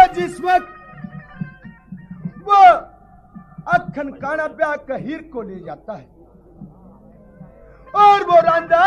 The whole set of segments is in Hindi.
जिस वक्त वो अखन काना ब्याह कहीर को ले जाता है और वो रांझा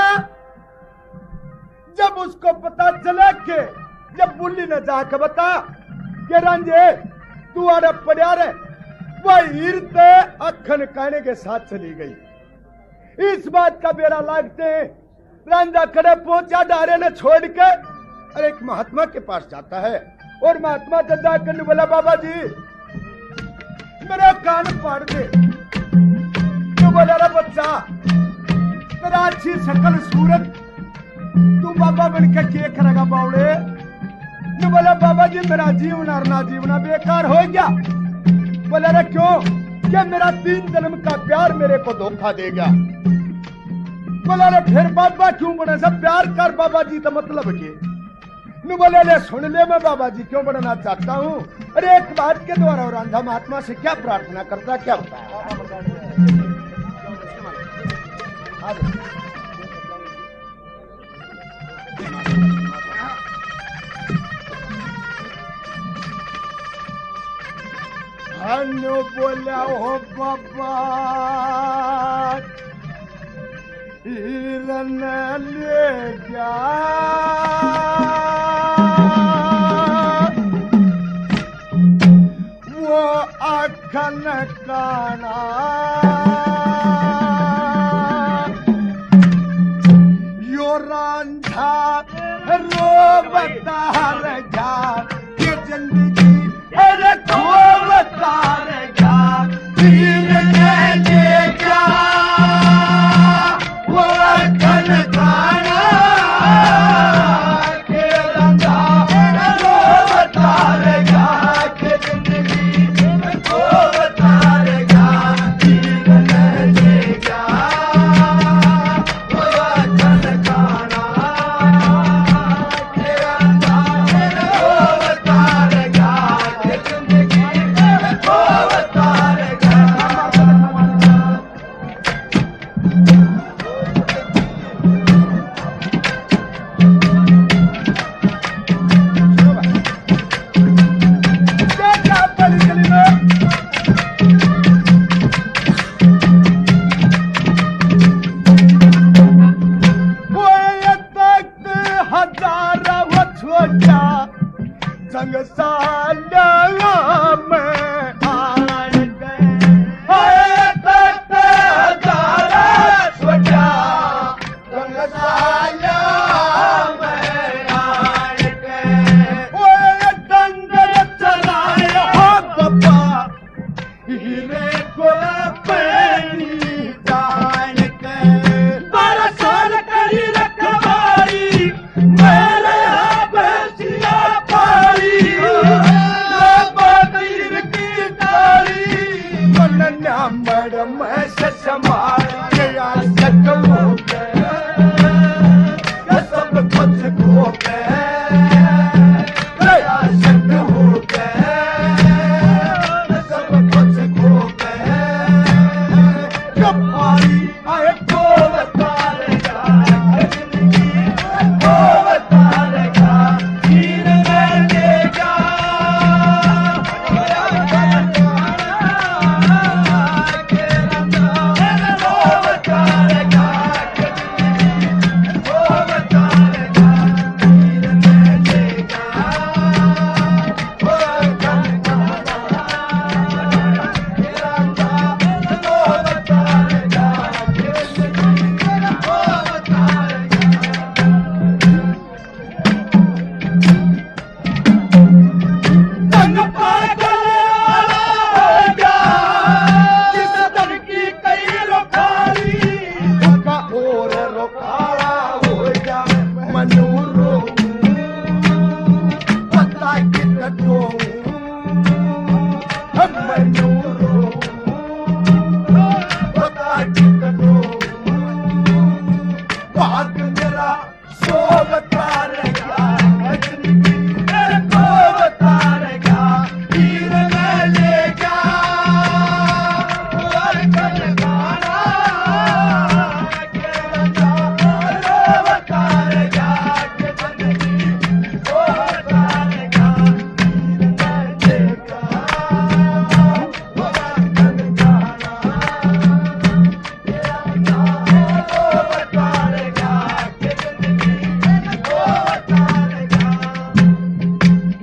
जब उसको पता चला कि जब बुल्ली ने जाकर बता कि रांझे तू आड़े पड़ा रहे, वह हीर ते अखन काने के साथ चली गई। इस बात का बेरा लागते रांझा खड़े पहुंचा डारे ने छोड़ के और एक महात्मा के पास जाता है और महात्मा से जाकर बोला बाबा जी मेरा कान फाड़ दे। तो बोला रे बच्चा तेरा अच्छी शकल सूरत तू बाबा बन के क्या करेगा बावड़े। तो बोला बाबा जी मेरा जीवन और ना जीवना बेकार हो गया। बोला रे क्यों? क्या मेरा 3 जन्म का प्यार मेरे को धोखा देगा। बोला रे फिर बाबा क्यों बने सब प्यार कर बाबा जी तो मतलब के नु बोले ले सुन ले मैं बाबा जी क्यों बनना चाहता हूँ। अरे एक बात के द्वारा और रांझा महात्मा से क्या प्रार्थना करता क्या बताया। हनु बोला हो बाबा हिरन ले जा वो अखन काना यो रांझा रोवता रह जा ये जिंदगी अरे खोवता रह जा हिरन ले जा वो अखन काना के रांझा रोवता रह जा के जिंदगी खोवता रह जा हिरन ले जा वो अखन काना के रांझा रोवता रह जा के जिंदगी खोवता रह जा।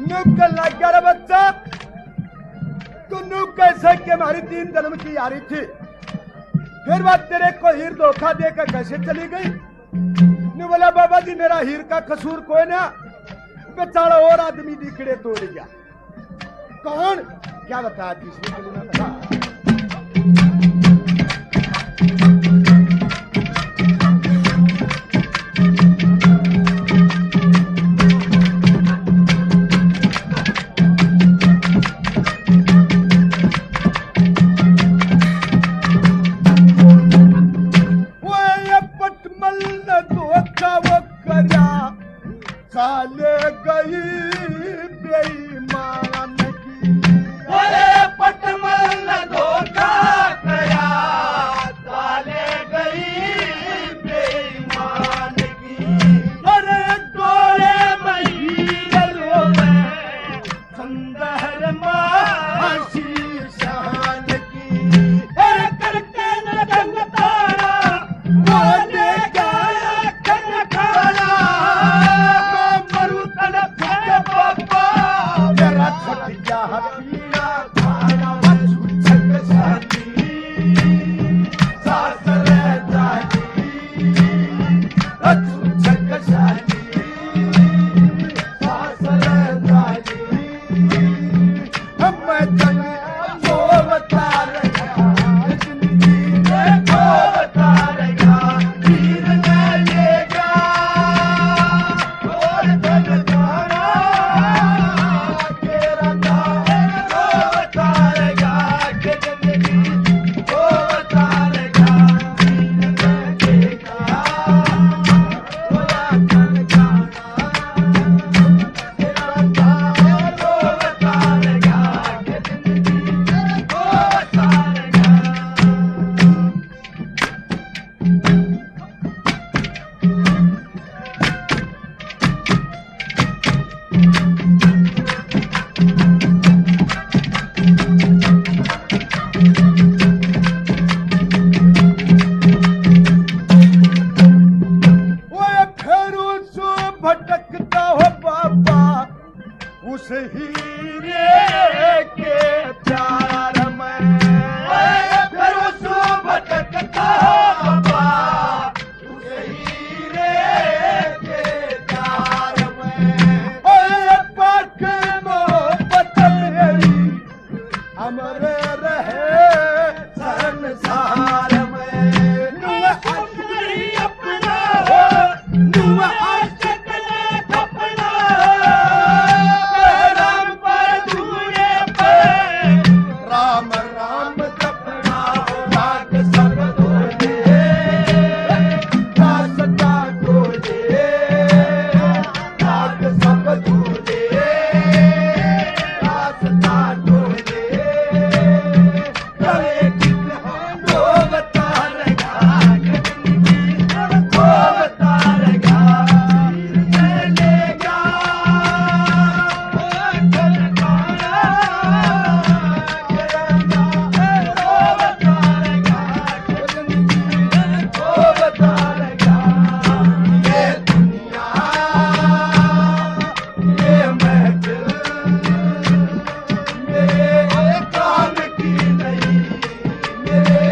नुकल लग गया रे बच्चा, तू कैसे कि हमारी 3 जन्म की यारी थी, फिर बात तेरे को हीर धोखा देकर कैसे चली गई? ने बोला बाबा जी मेरा हीर का कसूर कोई ना, बेचारा और आदमी दिखड़े तोड़ गया। कौन? क्या बता तीसरी कली में बता। साले गई बेईमान की, ओए पटमल न धोखा कया, साले गई बेईमान की। अरे डोले महीनों में संदहर मासी शान की। अरे करके न गंगतारा बोले गाया खनखाना, खटिया हथिया खाना छक साथी सासरे जाती, छक साथी सासरे जाती। हम जंग वो बता रहा जिंदगी में, वो बता रहा वीर ने लेगा और धन धारा। भटकता हो बाबा उस हीरे के प्यार में, फिर उस भटकता हो बाबा उस हीरे के प्यार में। ओए पाक मोहब्बत मेरी अमर रहे संसार में। अपना हो आशिक ने अपना, राम पर धूने पर राम राम अपना हो राग सब धो दे, रास्ता धो दे, राग सब धो दे, रास्ता धो दे। गले की वो बता रहा वो बता रहा लेगा वो बता रहा ये दुनिया ये महफिल मेरे काम की नहीं, मेरे